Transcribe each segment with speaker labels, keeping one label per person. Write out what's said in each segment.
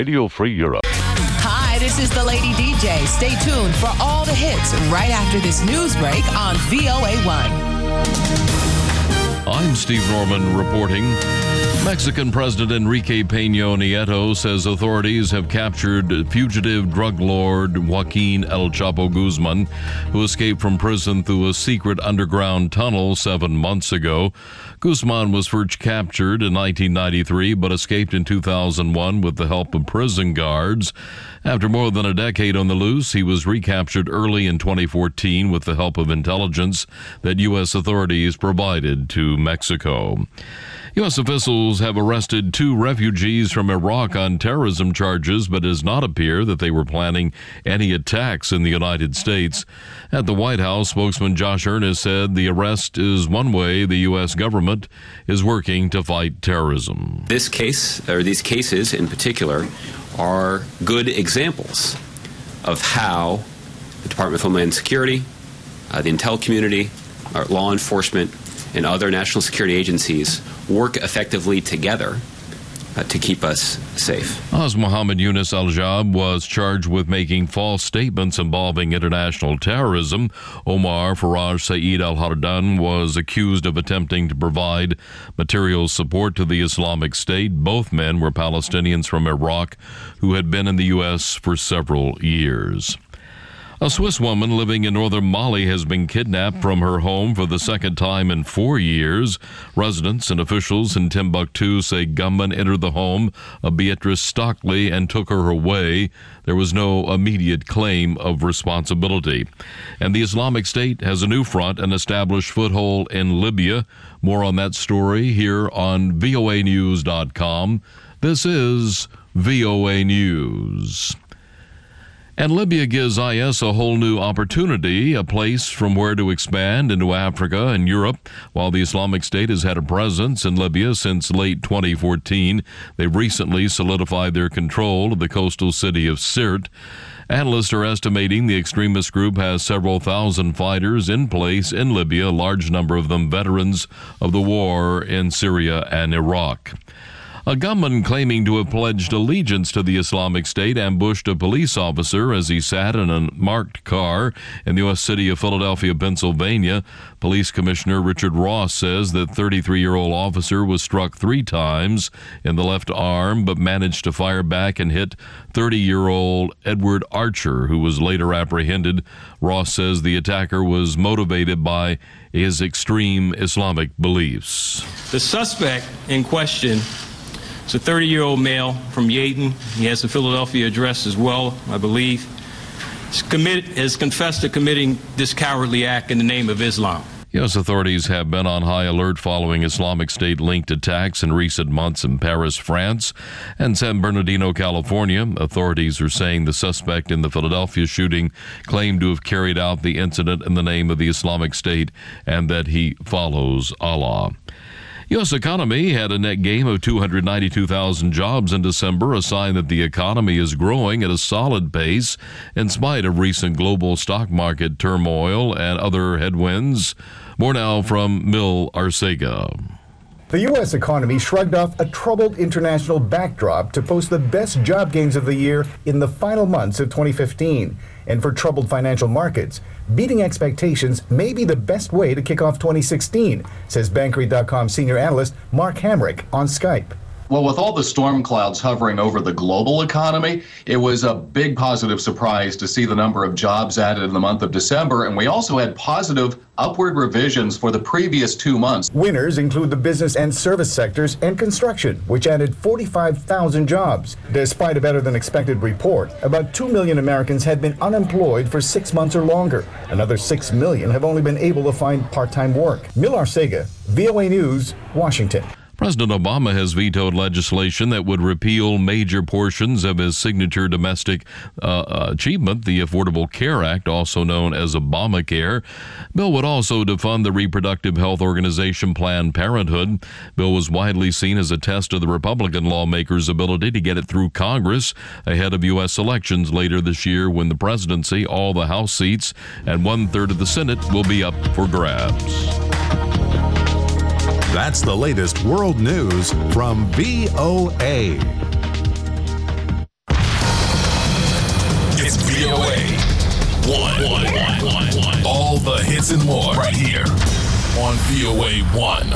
Speaker 1: Radio Free Europe.
Speaker 2: Hi, this is the Lady DJ. Stay tuned for all the hits right after this news break on VOA1.
Speaker 3: I'm Steve Norman reporting. Mexican President Enrique Peña Nieto says authorities have captured fugitive drug lord Joaquin El Chapo Guzman, who escaped from prison through a secret underground tunnel 7 months ago. Guzman was first captured in 1993 but escaped in 2001 with the help of prison guards. After more than a decade on the loose, he was recaptured early in 2014 with the help of intelligence that U.S. authorities provided to Mexico. U.S. officials have arrested 2 refugees from Iraq on terrorism charges, but it does not appear that they were planning any attacks in the United States. At the White House, spokesman Josh Earnest said the arrest is one way the U.S. government is working to fight terrorism.
Speaker 4: This case, or these cases in particular, are good examples of how the Department of Homeland Security, the intel community, our law enforcement, and other national security agencies work effectively together to keep us safe.
Speaker 3: As Mohammed Yunus Al-Jab was charged with making false statements involving international terrorism, Omar Faraj Saeed Al-Hardan was accused of attempting to provide material support to the Islamic State. Both men were Palestinians from Iraq who had been in the U.S. for several years. A Swiss woman living in northern Mali has been kidnapped from her home for the second time in 4 years. Residents and officials in Timbuktu say gunmen entered the home of Beatrice Stockley and took her away. There was no immediate claim of responsibility. And the Islamic State has a new front, an established foothold in Libya. More on that story here on voanews.com. This is VOA News. And Libya gives IS a whole new opportunity, a place from where to expand into Africa and Europe. While the Islamic State has had a presence in Libya since late 2014, they've recently solidified their control of the coastal city of Sirte. Analysts are estimating the extremist group has several thousand fighters in place in Libya, a large number of them veterans of the war in Syria and Iraq. A gunman claiming to have pledged allegiance to the Islamic State ambushed a police officer as he sat in a marked car in the U.S. city of Philadelphia, Pennsylvania. Police Commissioner Richard Ross says that 33-year-old officer was struck 3 times in the left arm but managed to fire back and hit 30-year-old Edward Archer, who was later apprehended. Ross says the attacker was motivated by his extreme Islamic beliefs.
Speaker 5: The suspect in question is a 30-year-old male from Yaden. He has a Philadelphia address as well, I believe. Has confessed to committing this cowardly act in the name of Islam.
Speaker 3: U.S. authorities have been on high alert following Islamic State-linked attacks in recent months in Paris, France, and San Bernardino, California. Authorities are saying the suspect in the Philadelphia shooting claimed to have carried out the incident in the name of the Islamic State and that he follows Allah. U.S. economy had a net gain of 292,000 jobs in December, a sign that the economy is growing at a solid pace in spite of recent global stock market turmoil and other headwinds. More now from Mil Arcega.
Speaker 6: The U.S. economy shrugged off a troubled international backdrop to post the best job gains of the year in the final months of 2015. And for troubled financial markets, beating expectations may be the best way to kick off 2016, says Bankery.com senior analyst Mark Hamrick on Skype.
Speaker 7: Well, with all the storm clouds hovering over the global economy, it was a big positive surprise to see the number of jobs added in the month of December, and we also had positive upward revisions for the previous 2 months.
Speaker 6: Winners include the business and service sectors and construction, which added 45,000 jobs. Despite a better-than-expected report, about 2 million Americans had been unemployed for 6 months or longer. Another 6 million have only been able to find part-time work. Mil Arcega, VOA News, Washington.
Speaker 3: President Obama has vetoed legislation that would repeal major portions of his signature domestic achievement, the Affordable Care Act, also known as Obamacare. Bill would also defund the reproductive health organization Planned Parenthood. Bill was widely seen as a test of the Republican lawmakers' ability to get it through Congress ahead of U.S. elections later this year when the presidency, all the House seats, and 1/3 of the Senate will be up for grabs.
Speaker 8: That's the latest world news from VOA.
Speaker 1: 1. All the hits and more right here on VOA 1.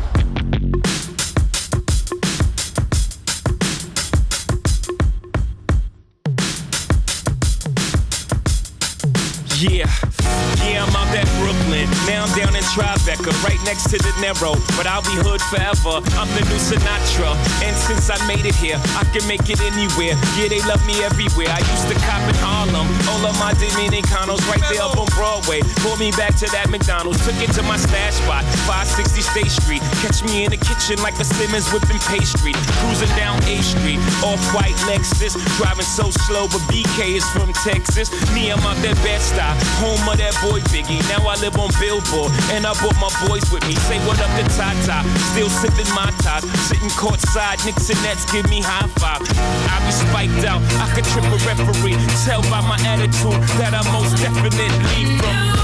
Speaker 8: Yeah, I'm out at Brooklyn. Now I'm down in Tribeca, right next to the Narrow. But I'll be hood forever. I'm the new Sinatra. And since I made it here, I can make it anywhere. Yeah, they love me everywhere. I used to cop in Harlem. All of my Dominicanos right there up on Broadway. Pulled me back to that McDonald's. Took it to my stash spot, 560 State Street. Catch me in the kitchen like a Simmons whipping pastry. Cruising down A Street, off-white Lexus. Driving so slow, but BK is from Texas. Me, I'm out that Bed-Stuy, home of that boy Biggie. Now I live on Billboard, and I brought my boys with me. Say what up to Tata, still sipping my ties. Sitting courtside, Knicks and Nets give me high five. I be spiked out, I could trip a referee. Tell by my attitude that I most definitely from.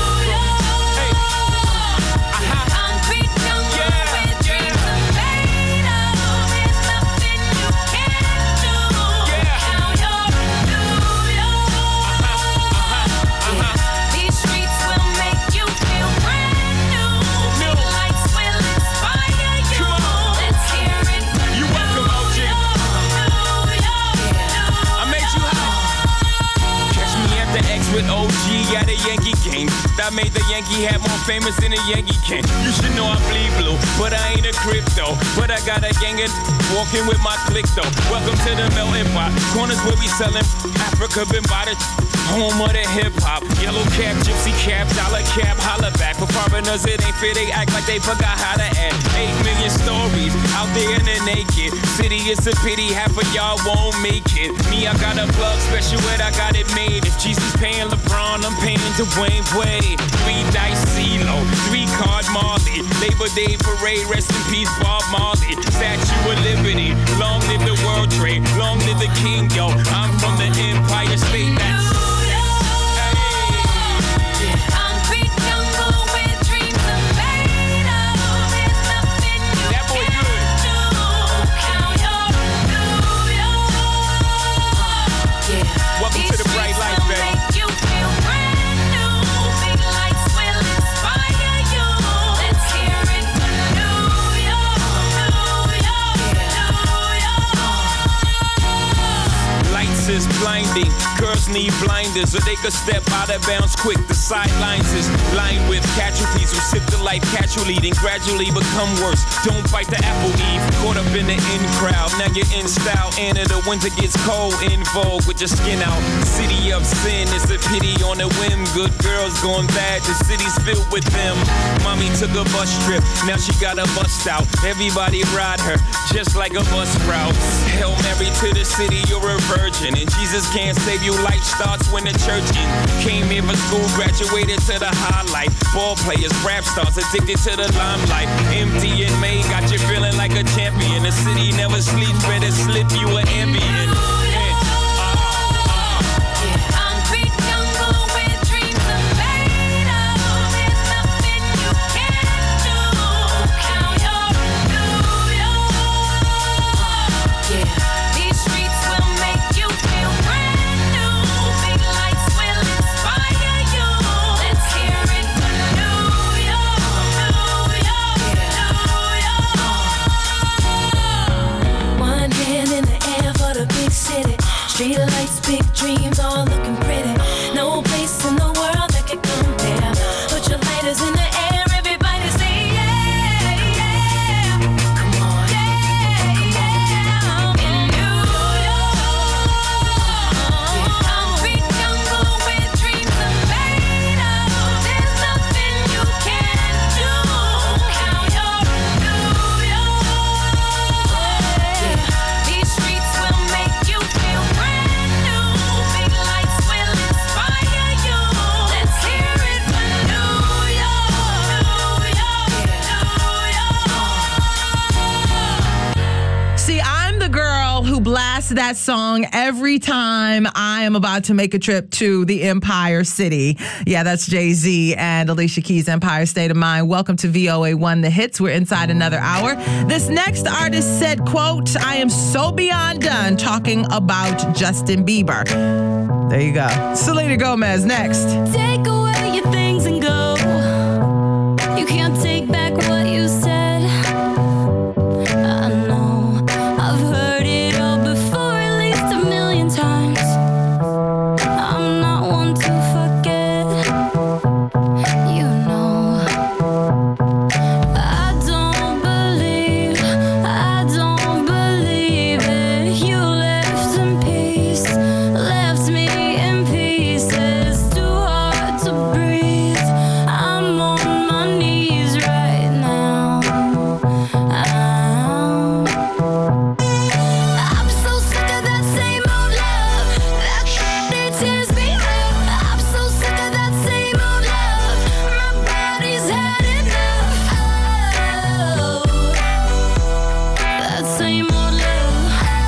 Speaker 8: With OG at a Yankee game. I made the Yankee hat more famous than a Yankee can. You should know I bleed blue, but I ain't a crypto. But I got a gang of walking with my click though. Welcome to the melting pot. Corners where we selling Africa been by the home of the hip hop. Yellow cap, gypsy cap, dollar cap, holla back. For foreigners it ain't fair, they act like they forgot how to act. 8 million stories out there in the naked city. It's a pity half of y'all won't make it. Me, I got a plug special ed, I got it made. If Jesus paying LeBron, I'm paying Dwayne Wade. 3 dice CeeLo, 3 card Marley. Labor Day parade, rest in peace Bob Marley. Statue of Liberty, long live the World Trade, long live the King, yo. I'm from the Empire State, that's blinding. Girls need blinders so they could step out of bounds quick. The sidelines is lined with casualties who sip the life casually, then gradually become worse. Don't bite the apple, Eve. Caught up in the in crowd. Now you're in style. And the winter gets cold, in vogue with your skin out. City of sin, it's a pity on a whim. Good girls going bad, the city's filled with them. Mommy took a bus trip, now she got a bust out. Everybody ride her, just like a bus route. Hail Mary to the city, you're a virgin. And Jesus can't save you, life starts when the church in. Came here for school, graduated to the highlight. Ball players, rap stars, addicted to the limelight. Empty in May, got you feeling like a champion. The city never sleeps, better slip you an ambient.
Speaker 9: Street lights, big dreams, all looking pretty. No place in the world that could compare. Put your lighters in the air, everybody say yeah, yeah. Come on, yeah, come on. In New York, concrete jungle where dreams are made of. There's nothing you can't do. Now you're in New York. Yeah, these streets will make you feel brand new. Big lights will
Speaker 10: blast that song every time I am about to make a trip to the Empire City. Yeah, that's Jay-Z and Alicia Keys' Empire State of Mind. Welcome to VOA1 The Hits. We're inside another hour. This next artist said, quote, I am so beyond done talking about Justin Bieber. There you go. Selena Gomez next.
Speaker 9: Take away your things and go. You can't take back what you said. I know I've heard it all before, at least 1,000,000 times. I'm not one to forget. You know I don't believe it. You left in peace, left me in pieces. Too hard to breathe. I'm on my knees right now. I'm so sick of that same old love. That it tears me up. I'm so sick of that same old love. My body's had enough. That same old love.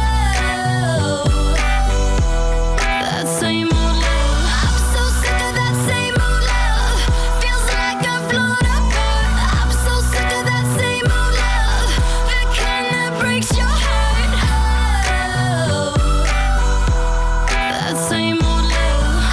Speaker 9: That same old love. I'm so sick of that same old love. Feels like I've blown apart. I'm so sick of that same old love. The kind that breaks your heart. That same old love.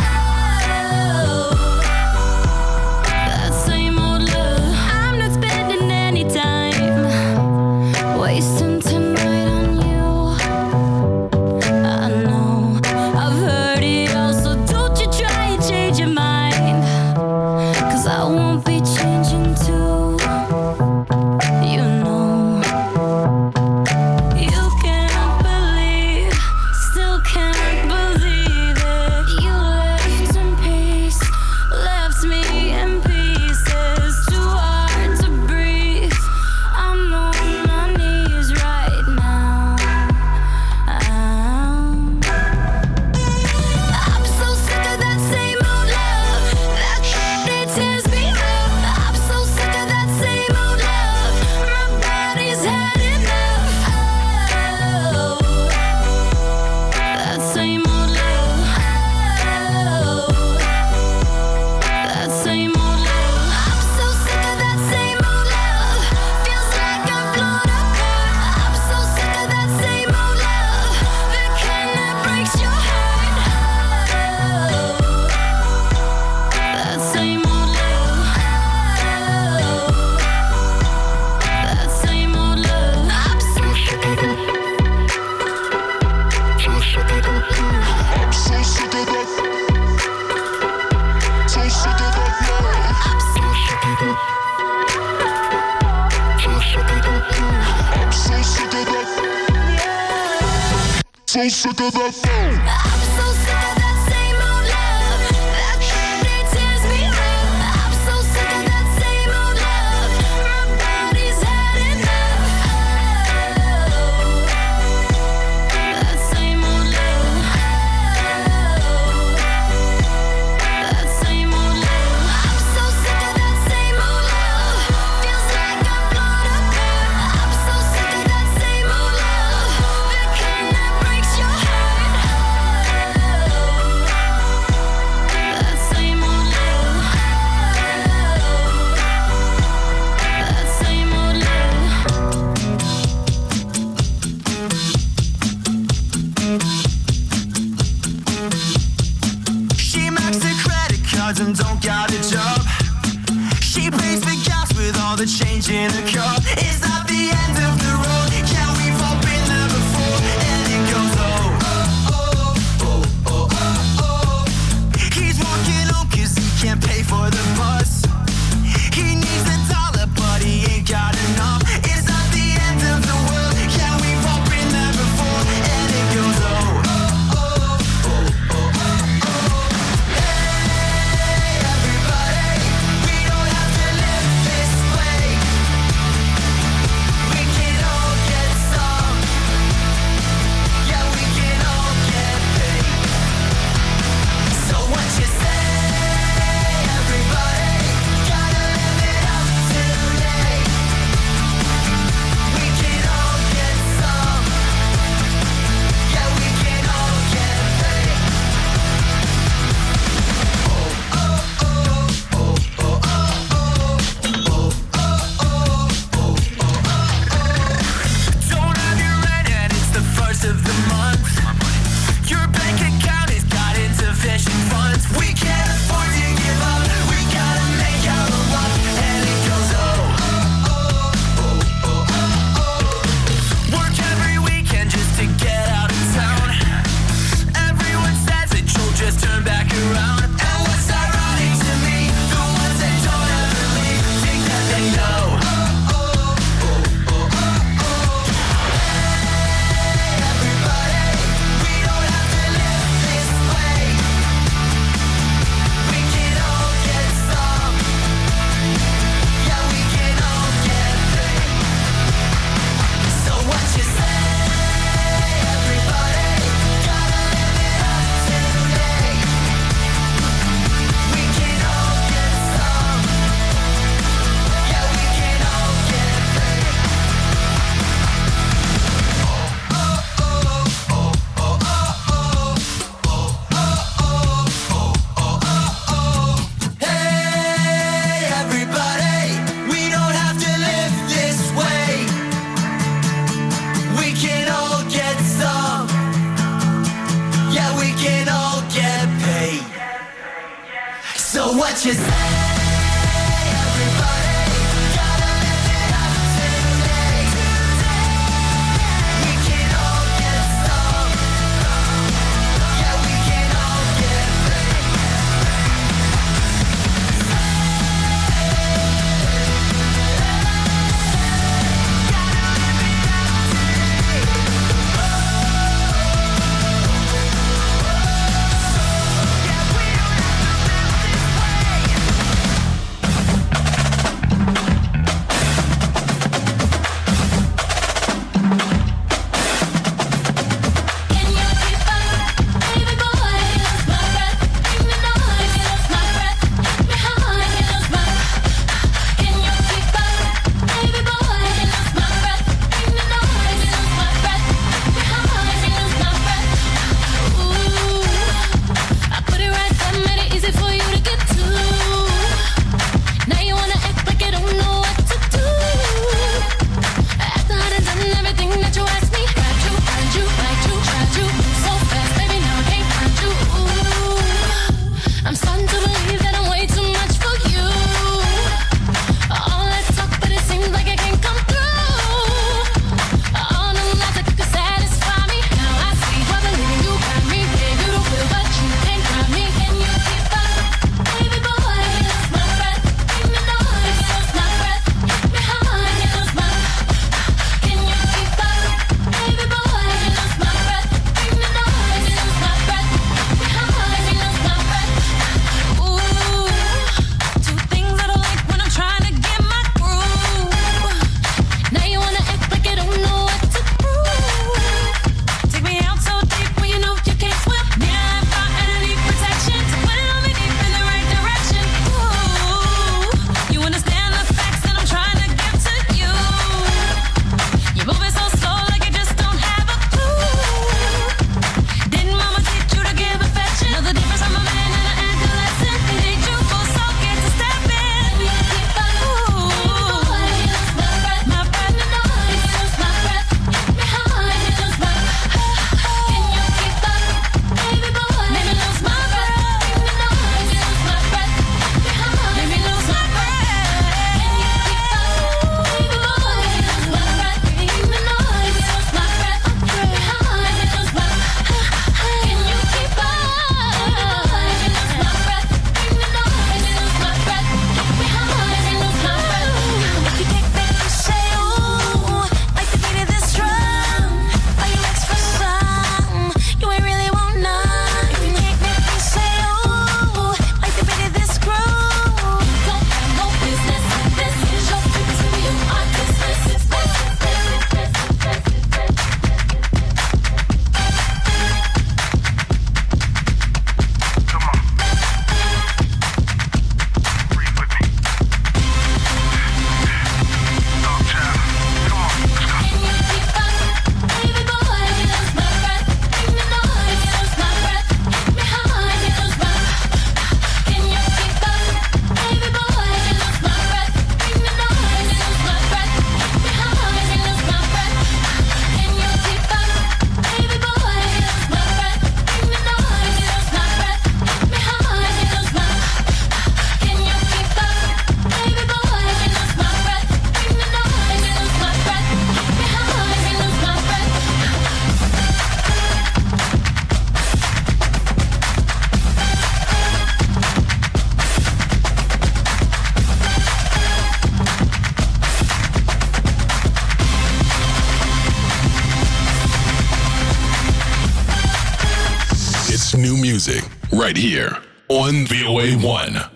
Speaker 9: That same old love. I'm not spending any time wasting tonight on you. I know I've heard it all, so don't you try and change your mind. 'Cause I won't be changing too. You know you can't believe, still can't believe it. You left in peace, left me in pieces. Too hard to breathe. I'm on my knees right now. I'm so sick of that same old love. That it tears me up. I'm so sick of that same old love. My body's had enough. That same old love. That same old love. I'm so sick of that same old love. Feels like I've blown apart. I'm so sick of that same old love. The kind that breaks your heart. That same old love. That same old love. I'm so sick of it. I'm so sick of it. I'm so sick of it. So sick of it. I'm so sick of it. So sick of it. I'm so sick of it. So sick of that phone. I'm so sick of that same old love. That it tears me up. I'm so sick of that same old love. My body's had enough. That same old love. That same old love. I'm so sick of that same old love. Feels like I've blown apart. I'm so sick of that same old love. The kind that breaks your heart. That same old love. That same old love.
Speaker 11: She maxed her credit cards and don't got a job. She pays for gas with all the change in her car. Is that the end of the road? Yeah, we've all been there before. And it goes He's walking home 'cause he can't pay for the bus. He needs a dollar but he ain't got enough. Is that the end of the world? Yeah, we've all been there before. And it goes Hey, everybody, we don't have to live this way. what you say.
Speaker 1: New music right here on VOA1.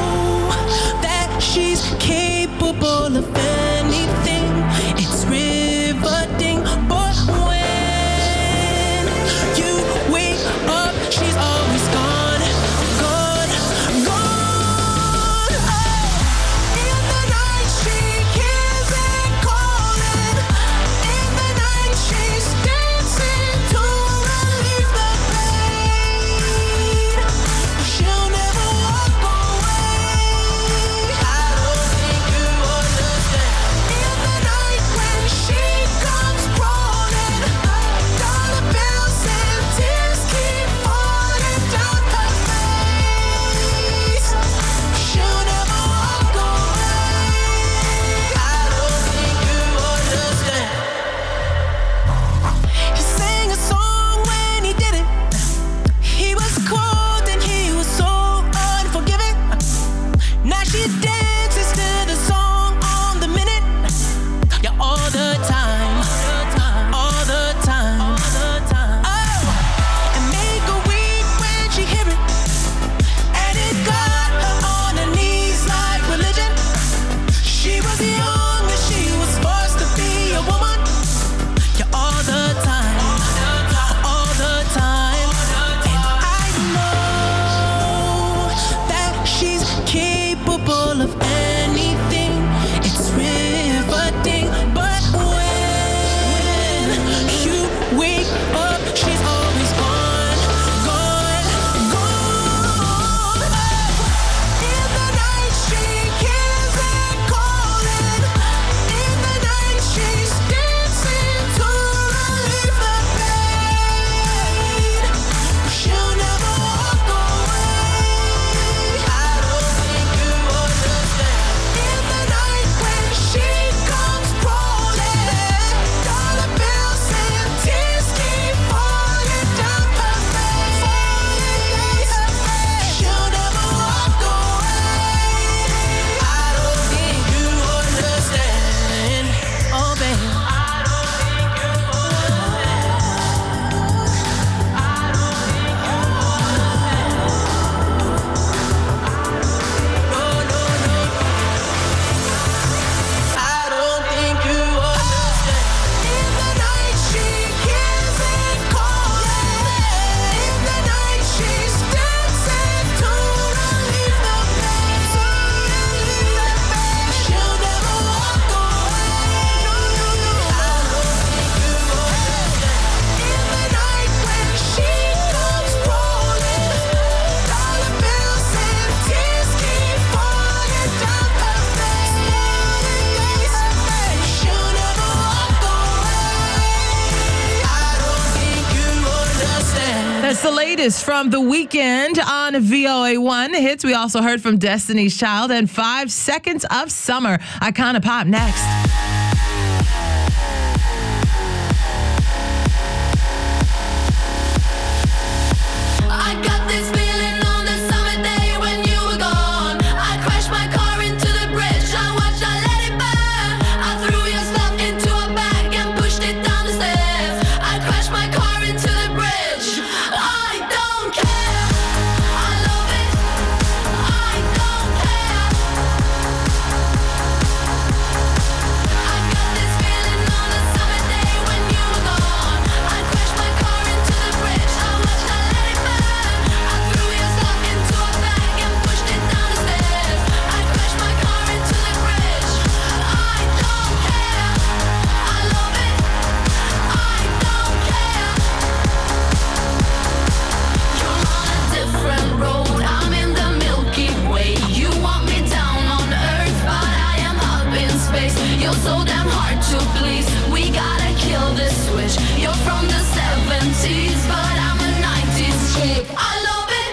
Speaker 11: Capable of anything. It's real.
Speaker 10: the latest from The Weeknd on VOA1 The Hits. We also heard from Destiny's Child and 5 Seconds of Summer. Icona Pop next.
Speaker 9: I got this feeling on the summer day when you were gone. I crashed my car into the bridge. I watched, I let it burn. I threw your stuff into a bag and pushed it down the stairs. I crashed my car into the bridge. I don't care. I love it. I don't care. I got this feeling on the summer day when you were gone. I crashed my car into the bridge. I watched, I let it burn. I threw your stuff into a bag and pushed it down the stairs. I crashed my car into the bridge. I don't care. I love it. I don't care. You're on a different road. I'm in the Milky Way. You want me down on Earth, but I am up in space. You're so damn hard to please. We gotta kill this switch. You're from the 70s, but I'm a 90s chick. I love it.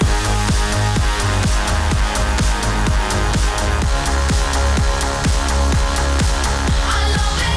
Speaker 9: I love it.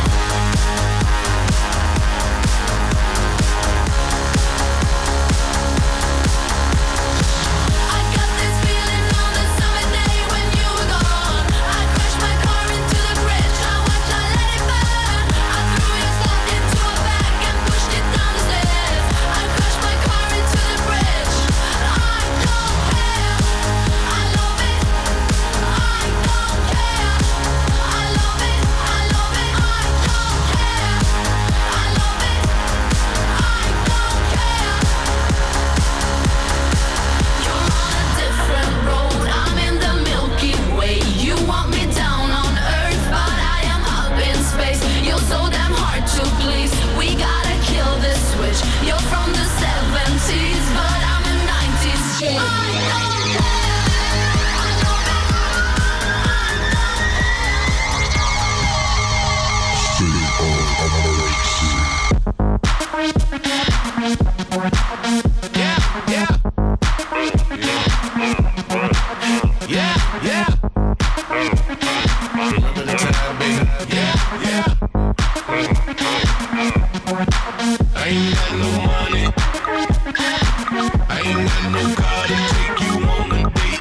Speaker 9: I got this feeling on the summer day when you were gone. I crashed my car into the bridge. I watched, I let it burn. I threw your stuff into a bag and pushed it down the stairs. I crashed my car into the bridge. I don't care. I love it. I don't care. I love it. I love it. I don't care. I love it. I don't care. You're on a different road. I'm in the Milky Way. You want me down on Earth, but I am up in space. You're so damn hard to please. We gotta kill this switch. You're from the 70s, but I'm a 90s chick. I don't care. I love it.
Speaker 11: I ain't got no money. I ain't got no car to take you on a date.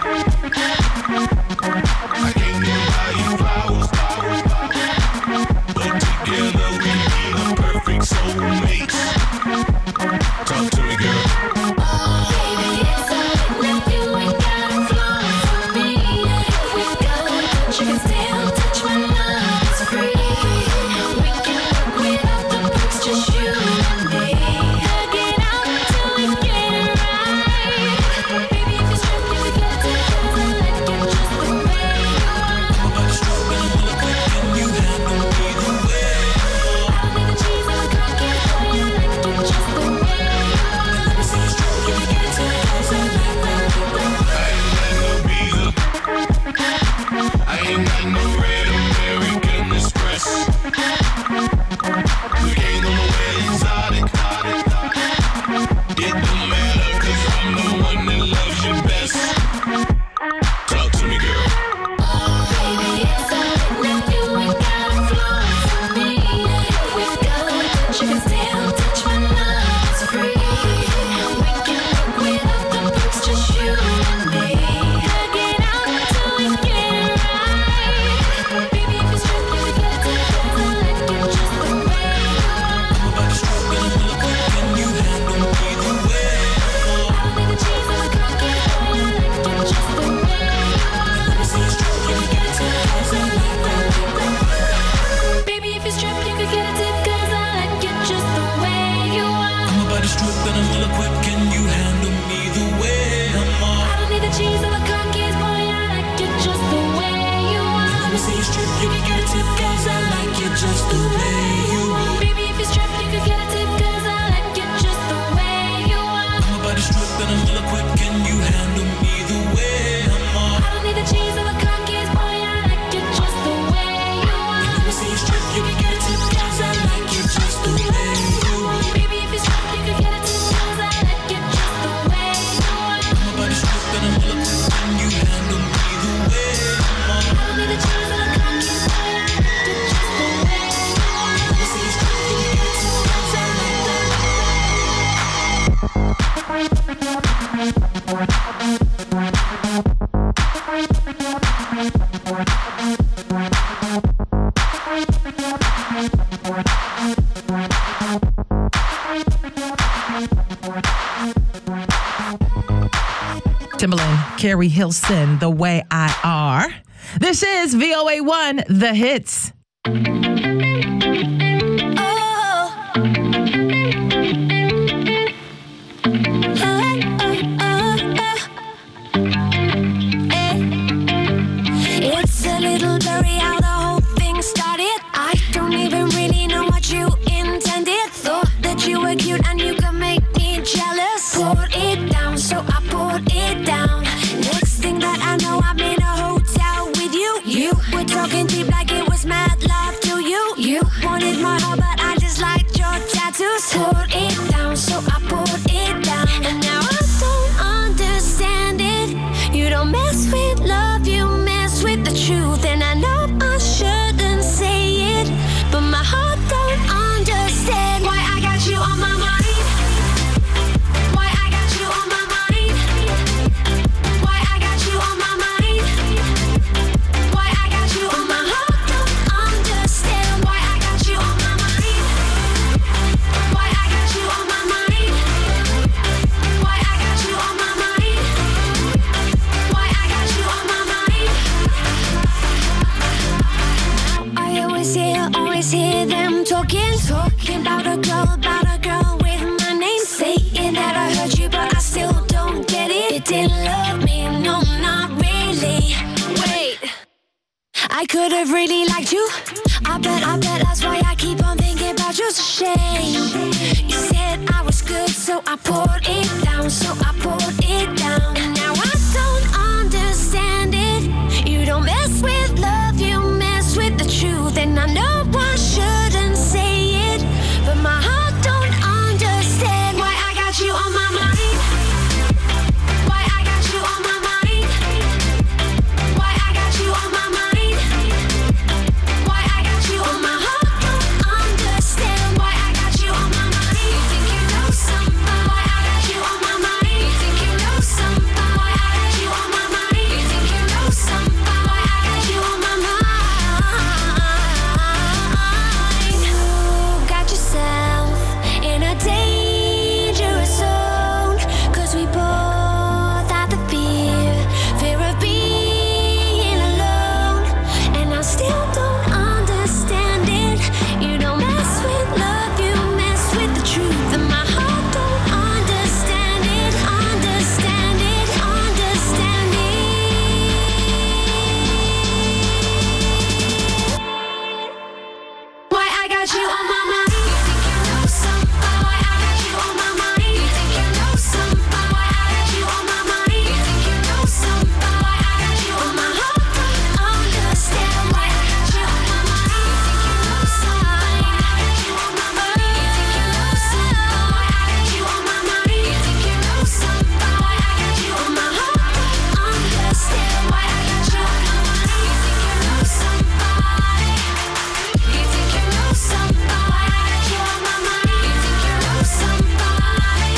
Speaker 11: I can't even buy you flowers. But together we be the perfect soulmates. Talk to me, girl.
Speaker 9: Oh, baby, it's alright now. You ain't gotta flow for me. If we go, but you can still touch my love. It's free. We can work without the books, just you and me. Hug it out till we get it right. Baby, if you're stripped, you can get it. 'Cause I like you just the way you are. I'm about to stroke and I'm gonna quick and you handle me the way. I don't need the cheese and the cocky, boy, I like you just the way you are. Let me see you stroke, you can get it till it goes out like that.
Speaker 11: I ain't got no visa. I ain't got no red American Express. We ain't on the way exotic. It don't matter, 'cause I'm the one that loves you best. Talk to me, girl.
Speaker 9: Oh, baby, it's alright now. You ain't gotta flow for me. If we go, but you can still touch my love. It's free. We can work without the books, just you and me. Hug it out till we get it right. Baby, if you're stripped, you can get it. 'Cause I like you just the way you are.
Speaker 11: I'm about to stroke and I'm gonna quick and you handle me the way.
Speaker 9: I don't need the cheese and the cocky, boy, I like you just the way you are.
Speaker 11: Let me see you stroke, you can get it till it goes out like that.
Speaker 9: Baby, if you're stripped, you could get a tip. 'Cause I like you just the way you are.
Speaker 11: I'm about to stroke and I'm gonna quick and you handle me the way I'm on.
Speaker 9: I don't need the cheese or the cookies, boy, I like you just the way you are.
Speaker 11: Let me see you strip, you can get a tip, 'cause I like you just the way you are.
Speaker 9: Baby, if you're stripped, you could get a tip. 'Cause I like you just the way you are.
Speaker 11: I'm about to strip and I'm gonna quick and you handle me the way I'm on.
Speaker 9: I don't need the cheese or the cookies, boy, I like you just the way you are.
Speaker 11: Let me see you strip, you can get a tip, 'cause I like you just the way you are.
Speaker 9: Baby, if you're stripped, you could get a tip. 'Cause I like you just the way
Speaker 10: Carrie Hilson, The Way I Are. This is VOA1, The Hits.
Speaker 9: It's a little blurry how the whole thing started. I don't even really know what you intended. Thought that you were cute and you could make me jealous. Poured it down, so I poured it down. Next thing that I know, I'm in a hotel with you. You were talking deep like it was mad love to you. You wanted my heart, but I just liked your tattoos. Poured it down, so I poured it down. And now I don't understand it. You don't mess with love, you mess with the truth. And I know I shouldn't say it, but my heart don't understand why I got you on my mind. Why I got you on my mind. Why I got you on my mind. Why I got you on my heart don't understand why I got you on my mind. Why I got you on my mind. Why I got you on my mind. Why I got you on my mind. I always hear them talking about a girl with my name. Saying that I heard you, but I still don't get it. You didn't love me, no, not really. Wait, I could have really liked you. I bet that's why I keep on thinking about you. It's a shame. You said I was good, so I poured it down, so I poured it down. And now I don't understand it. You don't mess with love, you mess with the truth. And I know I shouldn't say it, but my heart don't understand why I got you on my mind. Why I got you on my mind. Why I got you on my mind. Why I got you on my heart don't understand why I got you on my mind. You think you know somebody? Why I got you on my mind. You think you know somebody? Why I got you on my mind. You think you know somebody? Why I got you on my mind. You got yourself in a dangerous zone, 'cause we both had the fear of being alone. And I still don't understand it. You don't mess with love, you mess with the truth. And my heart don't understand it, understand it, understand it. Why I got you on my mind. You think you know somebody. Why I got you on my mind. You think you know somebody. Why I got you on my mind. You think you know somebody. Why I got you on my heart don't understand why I got you on my mind. You think you know somebody. Why I got you on my mind. You think you know somebody. Why I got you on my mind. You think you know somebody. Why I got you on my heart don't understand why I got you on my mind. You think you know somebody. You think you know somebody. Why I got you on my mind. You think you know somebody.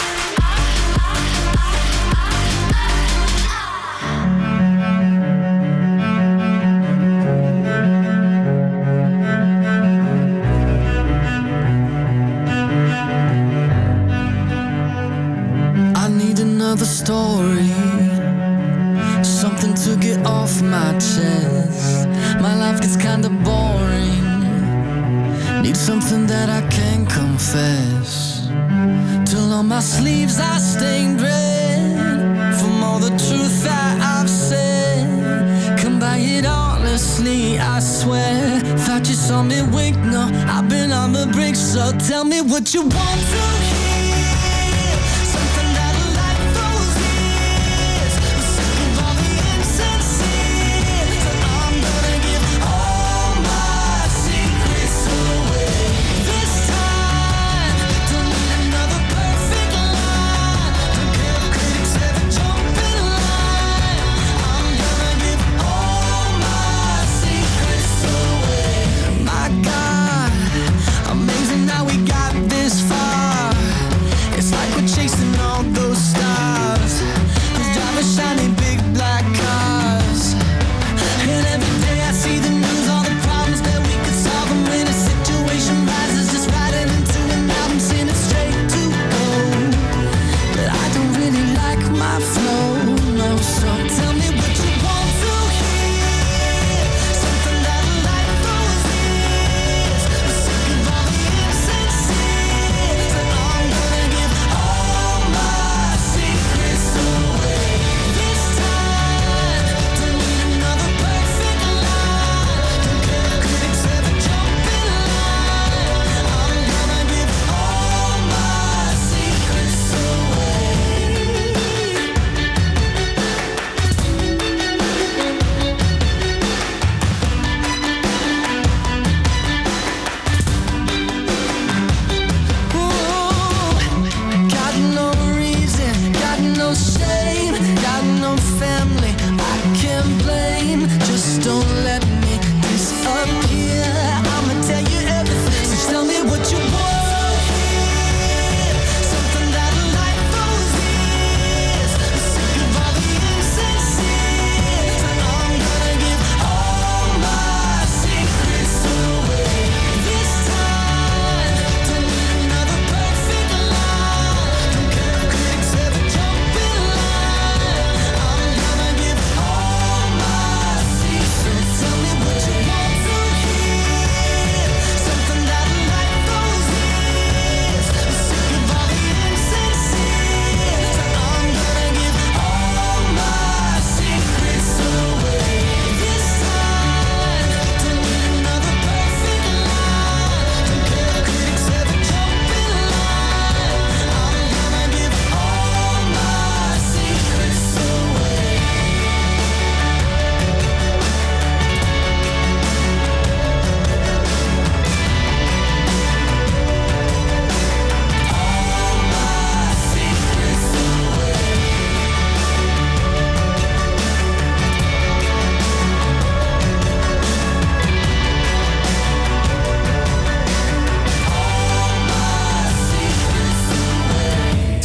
Speaker 11: I need another story, something to get off my chest. My life gets kinda boring. Need something that I can confess. Till on my sleeves I stained red from all the truth that I've said. Come by it honestly, I swear. Thought you saw me wink, no, I've been on the brink. So tell me what you want to hear. Something that'll light those ears. I'm sick of all the insincere. So I'm gonna give all my secrets away. This time, don't need another perfect line. Don't care if critics ever jump in line. I'm gonna give all my secrets away. My God, amazing how we got this far.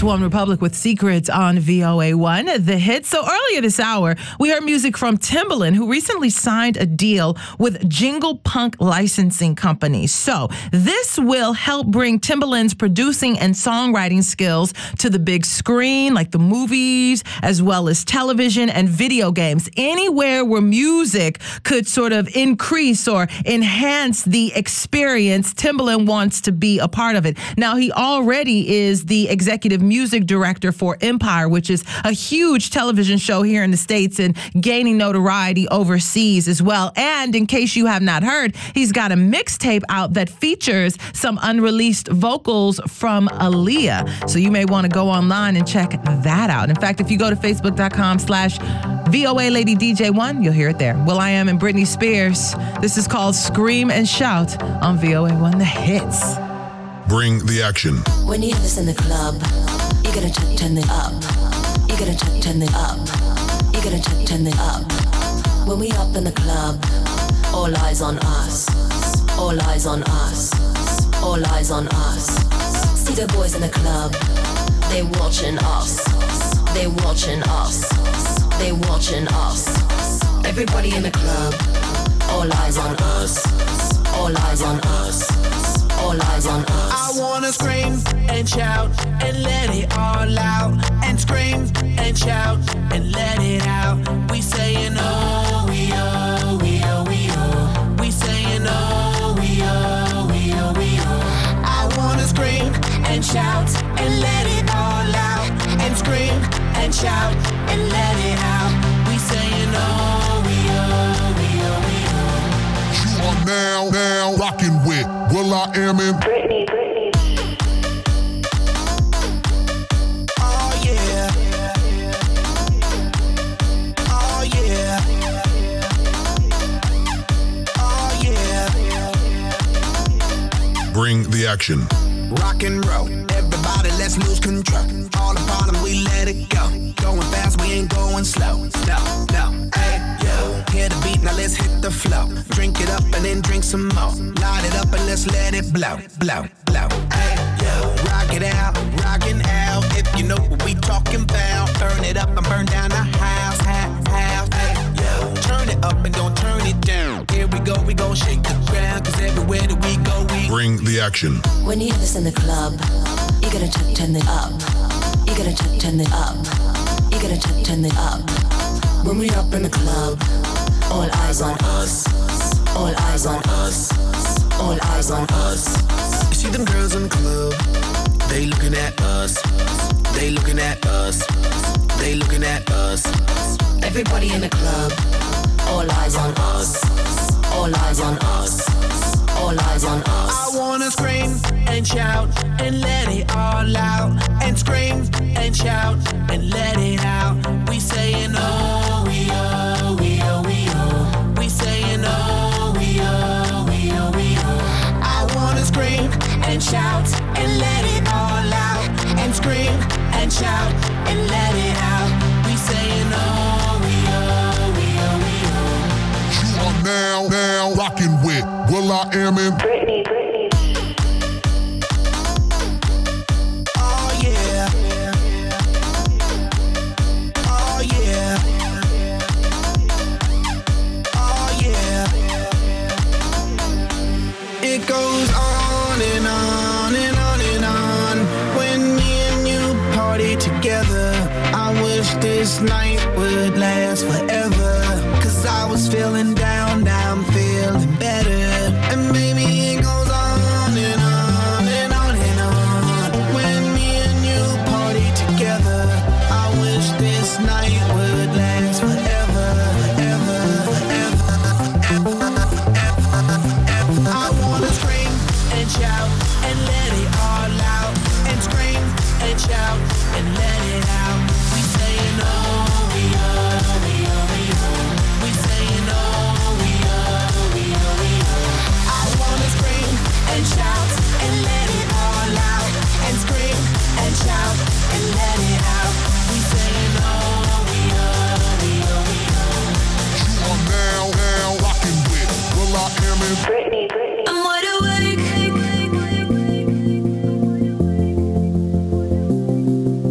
Speaker 10: One Republic with Secrets on VOA1, The Hit. So earlier this hour, we heard music from Timbaland, who recently signed a deal with Jingle Punk Licensing Company. So this will help bring Timbaland's producing and songwriting skills to the big screen, like the movies, as well as television and video games. Anywhere where music could sort of increase or enhance the experience, Timbaland wants to be a part of it. Now, he already is the executive music director for Empire, which is a huge television show here in the States and gaining notoriety overseas as well. And in case you have not heard, he's got a mixtape out that features some unreleased vocals from Aaliyah. So you may want to go online and check that out. In fact, if you go to Facebook.com/VOA Lady DJ1, you'll hear it there. will.i.am and Britney Spears. This is called Scream and Shout on VOA1 The Hits.
Speaker 1: Bring the action.
Speaker 12: When you hear this in the club, you gotta turn it up. You gotta turn it up. You gotta turn it up. When we up in the club, all eyes on us. All eyes on us. All eyes on us. See the boys in the club, they watching us. They watching us. They watching us. Everybody in the club, all eyes on us. All eyes on us. All eyes on us.
Speaker 11: I wanna scream and shout and let it all out. And scream and shout and let it out. We saying oh, we oh, we oh, we oh. We saying oh, we oh, we oh, we oh. I wanna scream and shout and let it all out. And scream and shout and let it out. We saying oh, we oh, we oh, we oh.
Speaker 1: You are now rocking with will.i.am and
Speaker 11: Britney. Oh yeah. Oh yeah. Oh yeah.
Speaker 1: bring the action.
Speaker 11: Rock and roll, everybody let's lose control. All the bottom we let it go. Going fast, we ain't going slow. No, hey, yo. Hear the beat, now let's hit the flow. Drink it up and then drink some more. Light it up and let's let it blow. Hey, yo. Rock it out, rockin' out. If you know what we talking about. Burn it up and burn down the house. Hey, yo. Turn it up and don't turn it down. Here we go shake the ground. Cause everywhere that we go, we
Speaker 1: bring the action.
Speaker 12: When you hear this in the club, you gotta turn it up. You gotta turn it up. You gotta turn it up. When we up in the club, all eyes on us. All eyes on us. All eyes on us.
Speaker 11: You see them girls in the club, they looking at us. They looking at us. They looking at us.
Speaker 12: Everybody in the club, all eyes on us. All eyes on us. All eyes on us.
Speaker 11: I wanna scream and shout and let it all out. And scream and shout and let it out. We saying oh, we oh, we oh, we oh. We saying oh, we oh, we oh, we oh. I wanna scream and shout and let it all out. And scream and shout and let it out. We saying oh, we oh, we oh, we oh.
Speaker 1: You are now rocking with will.i.am and
Speaker 11: Britney. Oh yeah. Oh yeah. Oh yeah. It goes on and on and on and on. When me and you party together, I wish this night would last forever. Cause I was feeling down, now I'm feeling better. And maybe it goes on and on and on and on. When me and you party together, I wish this night would last forever, ever, ever, ever, ever. I wanna scream and shout and let it all out. And scream and shout and let it out. We saying oh, we oh, we oh, we oh. We saying oh, we oh, we oh, we oh. I wanna scream and shout and let it all out. And scream and shout and let it out. We saying oh, we oh, we oh, we oh.
Speaker 1: You are now rocking with will.i.am and
Speaker 11: Britney.
Speaker 12: I'm wide awake. 'Cause I was feeling down, now I'm feeling better. And maybe it goes on and on and on. When me and you party together, I wish this night would last forever. 'Cause I was feeling down, now I'm feeling better. And maybe it goes on and on and on. When me and you party together, I wish this night would last forever, ever, ever, ever. I wanna scream and shout and let it all out. And scream and shout and let it out. We saying oh, we oh, we oh, we oh. You are now rocking with will.i.am and
Speaker 1: Britney.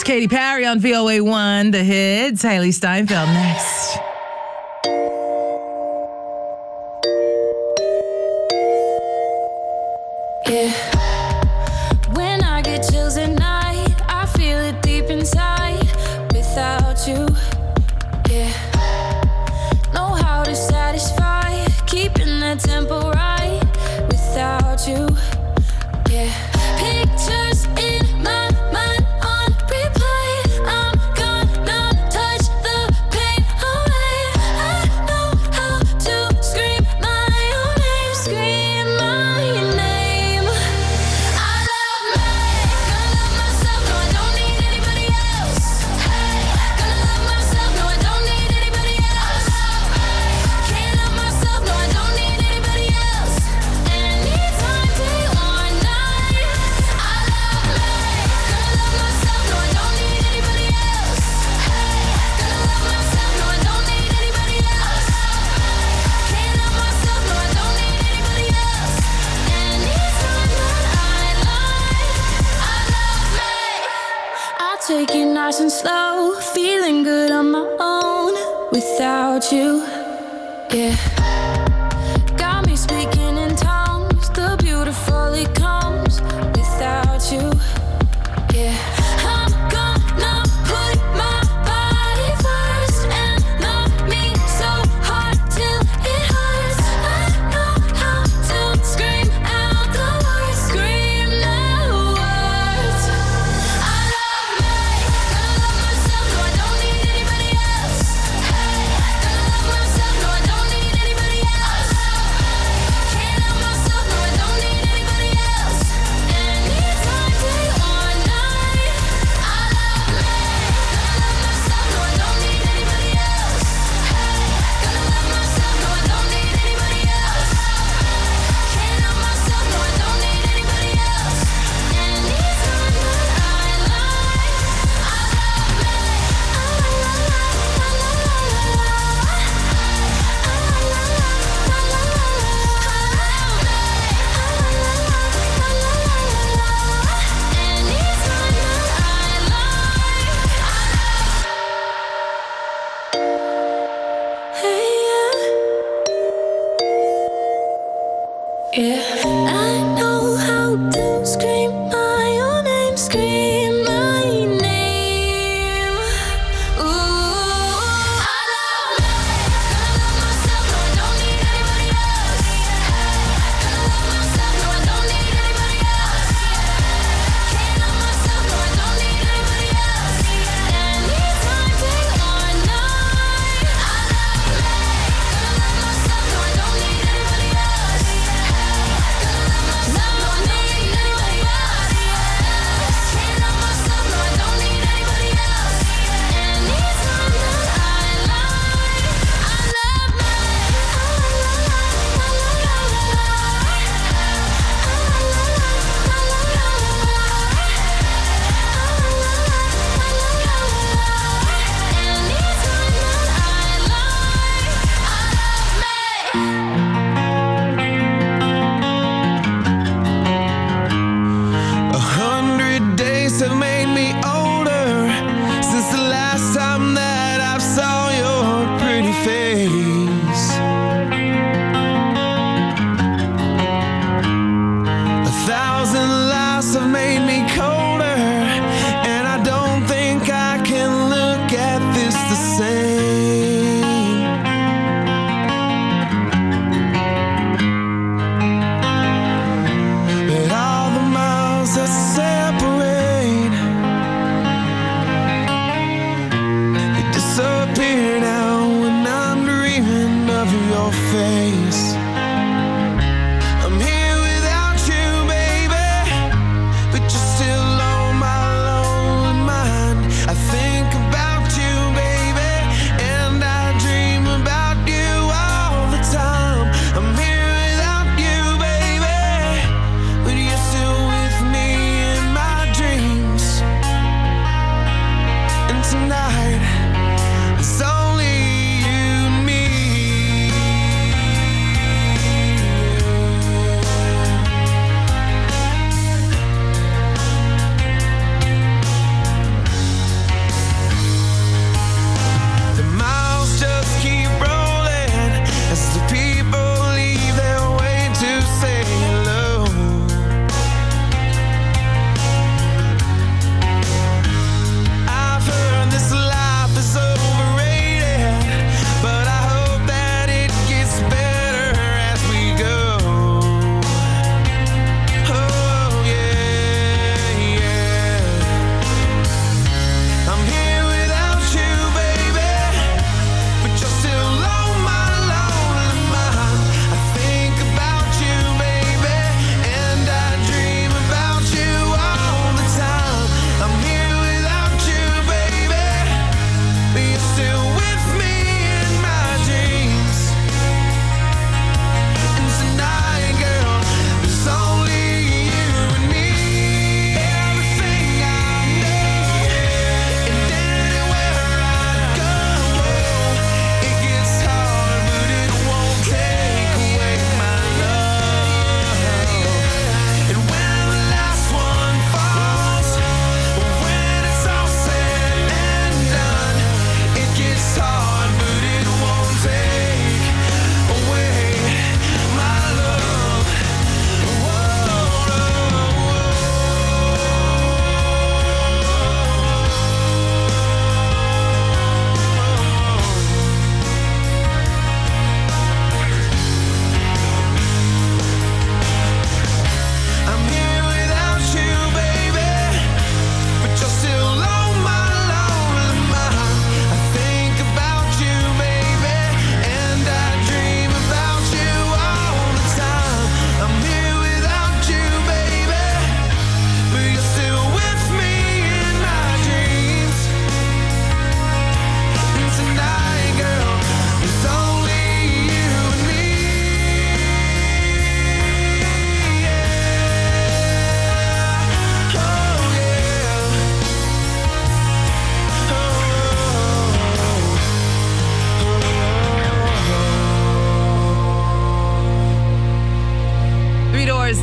Speaker 10: Katy Perry on VOA1, The Hits. Haley Steinfeld next.
Speaker 9: Yeah. When I get chills at night, I feel it deep inside. Without you, yeah. Know how to satisfy, keeping the tempo right. Without you, yeah. Pictures in my mind on replay. I'm gonna touch the pain away. I know how to scream my own name, scream my name. I love me, gonna love myself, no I don't need anybody else. Hey, gonna love myself, no I don't need anybody else. Can't love myself, no I don't need anybody else. Anytime, day or night. I love me, gonna love myself, no I don't need anybody else. Hey, gonna love myself, no I don't need anybody else. Can't love myself, no I don't need anybody else. Anytime that I lie, I love me. I'll take it nice and slow, feeling good on my own without you, yeah. Got me speaking in tongues, the beautiful it comes without you, yeah. I'm gonna put my body first and love me so hard till it hurts. I know how to scream out the words, scream the words. I love me, gonna love myself, no I don't need anybody else. Hey, gonna love myself, no I don't need anybody else. Can't love myself, no I don't need anybody else. Anytime, day or night. I love me, gonna love myself, no I don't need anybody else. Hey, gonna love myself, no I don't need anybody else. Can't love myself, no I don't need anybody else. Anytime that I lie, I love me. Yeah, I know how to scream my own name, scream my name. Ooh, I love me, gonna love myself, no I don't need anybody else. Gonna love myself, no I don't need anybody else. Can't love myself, no I don't need anybody else. Anytime, day or night. I love me, gonna love myself, no I don't need anybody else. Gonna love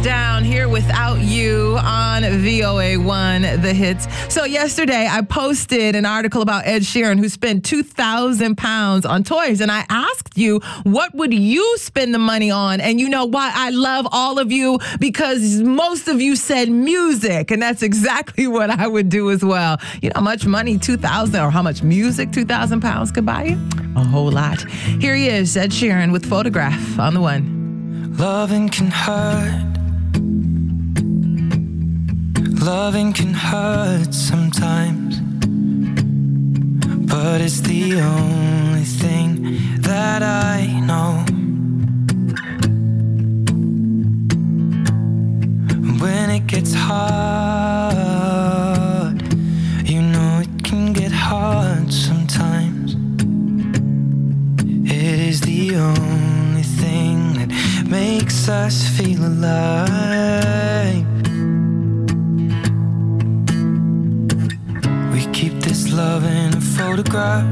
Speaker 10: Down here without you on VOA1 The Hits. So yesterday I posted an article about Ed Sheeran who spent £2,000 on toys, and I asked you, what would you spend the money on? And you know why I love all of you? Because most of you said music, and that's exactly what I would do as well. You know how much money 2,000 or how much music 2,000 pounds could buy you? A whole lot. Here he is, Ed Sheeran with Photograph on the one.
Speaker 13: Loving can hurt. Loving can hurt sometimes, but it's the only thing that I know. When it gets hard, you know it can get hard sometimes. It is the only thing that makes us feel alive. We keep this love in a photograph.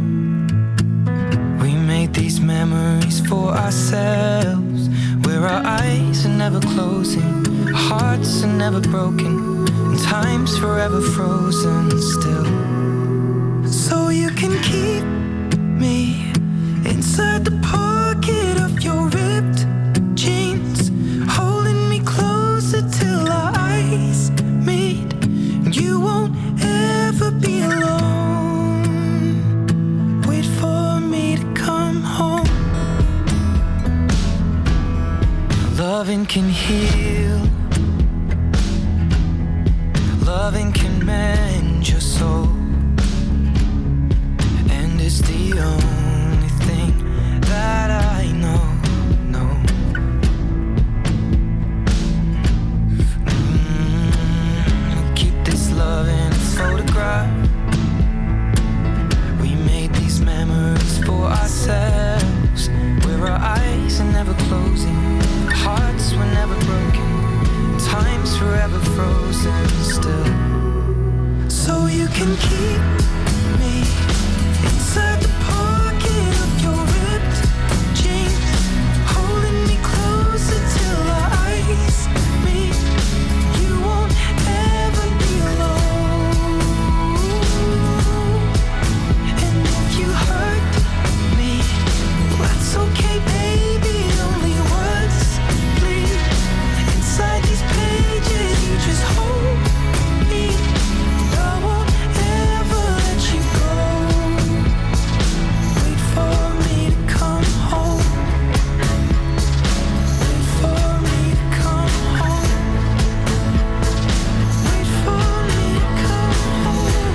Speaker 13: We made these memories for ourselves, where our eyes are never closing, our hearts are never broken, and time's forever frozen still. So you can keep me inside the pocket of your ripped jeans, holding me closer till our eyes meet. You won't ever be alone. Wait for me to come home. Loving can heal. Loving can mend your soul. And it's the only thing that I know. Keep this love in a photograph. We made these memories for ourselves, where our eyes are never closing, hearts were never broken, time's forever frozen still. So you can keep me inside the pocket of your ripped jeans, holding me closer till our eyes meet. You won't ever be alone. And if you hurt me, well, that's okay, baby. Only words bleed inside these pages. You just hold me. I won't ever let you go. Wait for me to come home. Wait for me to come home. Wait for me to come home.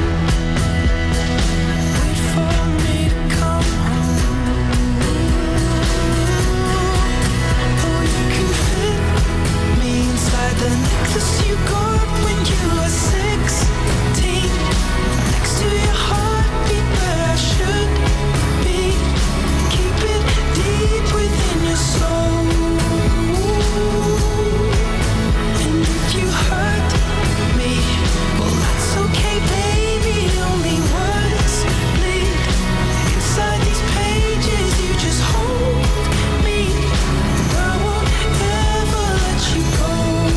Speaker 13: Wait for me to come home. Oh, you can fit me inside the necklace you got when you were 16, next to your heartbeat where I should be. Keep it deep within your soul. And if you hurt me, well, that's okay, baby. Only words bleed inside these pages. You just hold me. I won't ever let you go.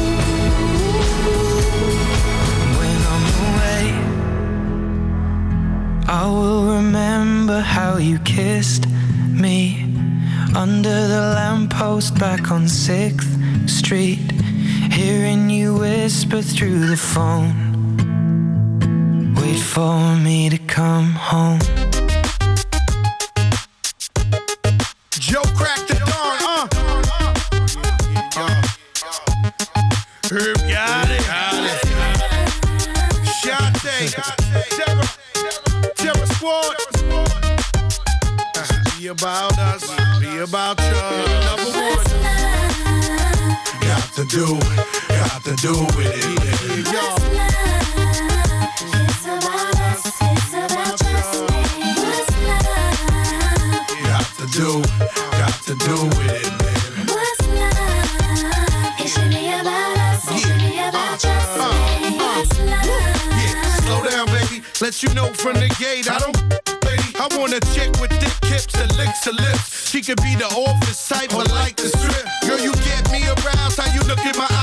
Speaker 13: When I'm away, I will remember how you kissed me under the lamppost back on 6th Street, hearing you whisper through the phone. Wait for me to come home.
Speaker 14: Joe cracked the dawn, Herb got it. Shante, Terror Squad. Be about us, be about you. Number one. Got to do with it. Y'all.
Speaker 9: It's about us, it's about just me. What's love?
Speaker 14: Got to do with it, man.
Speaker 9: What's love? It should be about us, it should be about just me. What's love?
Speaker 14: Yeah, slow down, baby. Let you know from the gate, I don't, lady. I want a chick with thick hips and licks her lips. She could be the office type, but like the strip. Girl, you get me aroused. How you look in my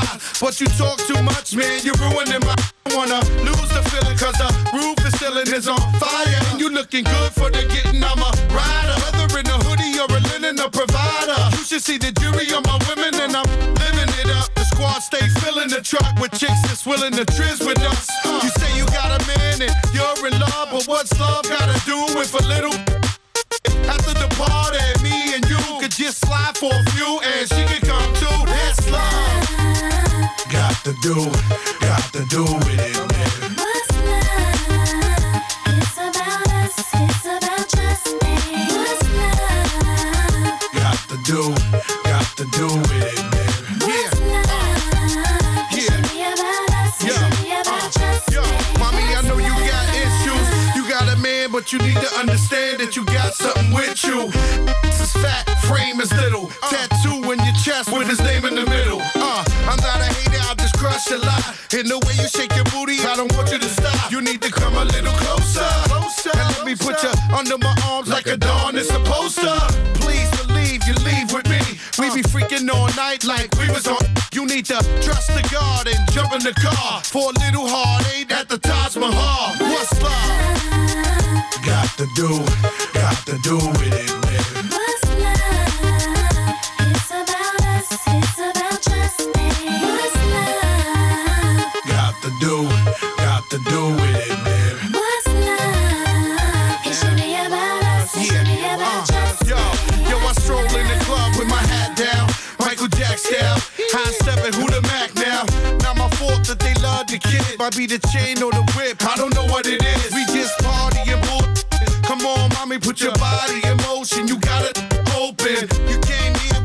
Speaker 14: But you talk too much, man, you're ruining my. I wanna lose the feeling, cause the roof is ceiling is on fire. And you looking good for the getting, I'm a rider. Whether in a hoodie or a linen, a provider. You should see the jury on my women, and I'm living it up. The squad stay filling the truck with chicks that's willing to trizz with us. You say you got a man and you're in love, but what's love gotta do with a little? After the party, me and you could just slide for a few, and she could come too. That's love. Got to do with it, man.
Speaker 9: What's love? It's about us, it's about trust me. What's love?
Speaker 14: Got to do with it, man.
Speaker 9: What's love? It should be about us, it should be about trust me.
Speaker 14: Mommy, I know you got issues. You got a man, but you need to understand that you got something with you. This is fat, frame is little. Tattoo in your chest with his name in the middle. I'm not a hater, I'll just crush a lot. In the way you shake your booty, I don't want you to stop. You need to come a little closer. And let me put you under my arms like a dawn is supposed to. Please believe you leave with me. We be freaking all night like we was on. You need to trust the God and jump in the car for a little heartache at the Taj Mahal. What's love? Got to do with it, man.
Speaker 9: What's love? It's about us, it's about trust me. What's love?
Speaker 14: Got to do with it, man.
Speaker 9: What's love? It should be about us, it should be about trust me.
Speaker 14: Yo, I stroll in the club with my hat down, Michael Jack style, high stepping, who the Mac now? Not my fault that they love the kid. Might be the chain or the whip, I don't know what it is. We just party and bull. Come on, mommy, put your body in motion. You got it open. You came here